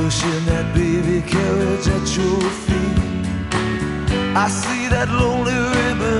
pushing that baby carriage at your feet. I see that lonely ribbon